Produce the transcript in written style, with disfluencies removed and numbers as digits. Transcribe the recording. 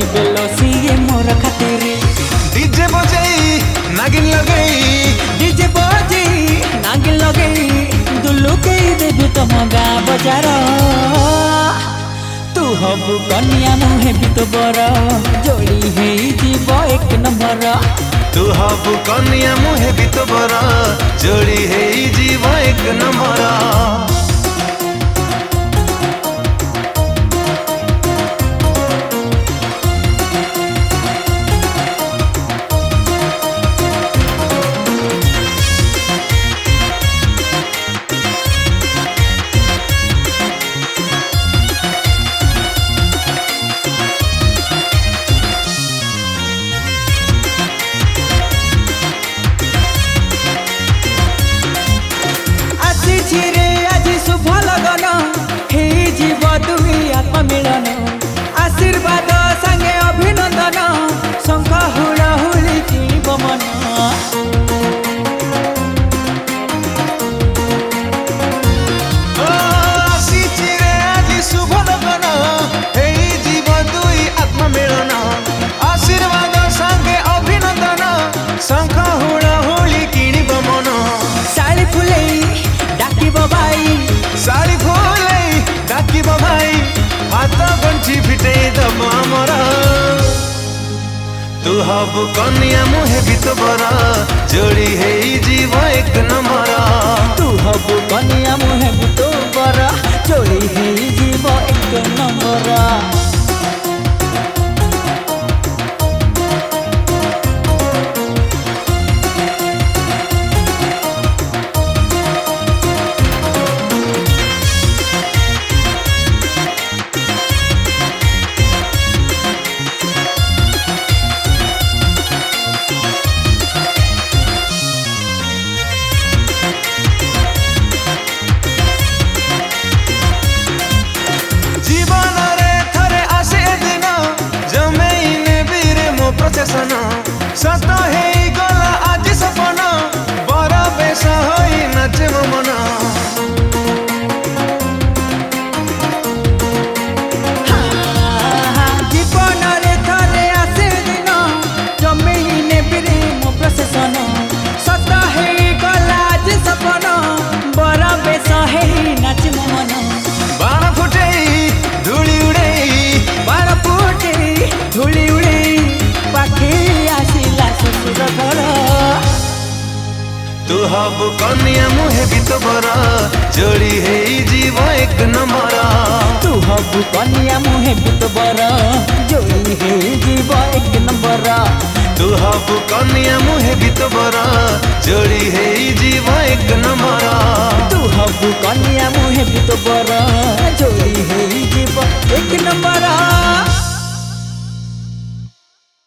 देलो सिए मोर खातिर। डीजे बजाई नागिन लगई, डीजे बजाई नागिन लगई दुलु के देबी तुम गाँ बजार। तू हबु कन्या मुहे भी तो बर जोड़ी है जीव एक नंबर। तू हबु कन्या मुहे भी तो बरा जोड़ी है जीव एक नंबर। मिलन आशीर्वाद संगे अभिनंदन शंख हुड़ा हुड़ी किणब मन। शुभ लगन जीव दुई आत्म मिलन आशीर्वाद संगे अभिनंदन शंख हुड़ा हुड़ी किणब मन। शाड़ी फुलई डाकिब भाई, शाड़ी फुलई डाकिब भाई हाथ गंठी फिटे दब आमर। तू हबु कन्या मुहे भी तो बरा जोड़ी है जीव एक नंबर। तू हबु कन्या मुहे भी तो बरा जोड़ी है जीव एक नंबर। सत है गला आज सपना बर बेस होई नाचे मन। जीवन रे थरे आसे दिन जमेने बिरे मो प्रशासन। सत है गला आज सपना बर बेस है नाचे मन। बाण फुटे धूली उड़े, बाण फुटे धूली उड़े पाखे आसिला ससुर घर। तू हबु कन्या मुहे भी तो बरा जोड़ी है जीव एक नंबर। तू हबु कन्या मुहे भी तो बरा जोड़ी है जीव एक नंबर। तू हबु कन्या मुहे भी तो बरा जोड़ी है जीव एक नंबर।